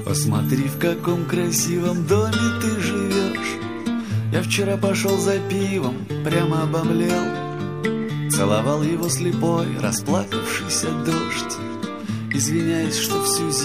Посмотри, в каком красивом доме ты живешь. Я вчера пошел за пивом, прямо обомлел. Целовал его слепой, расплакавшийся дождь, извиняясь, что всю зиму